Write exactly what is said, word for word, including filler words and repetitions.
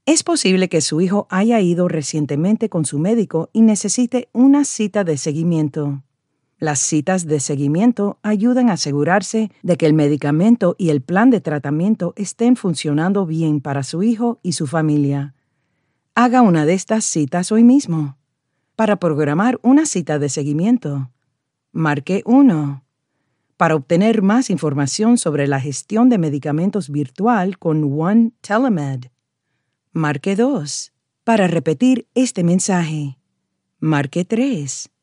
Es posible que su hijo haya ido recientemente con su médico y necesite una cita de seguimiento. Las citas de seguimiento ayudan a asegurarse de que el medicamento y el plan de tratamiento estén funcionando bien para su hijo y su familia. Haga una de estas citas hoy mismo. Para programar una cita de seguimiento, marque uno. Para obtener más información sobre la gestión de medicamentos virtual con One Telemed, marque dos. Para repetir este mensaje, marque tres.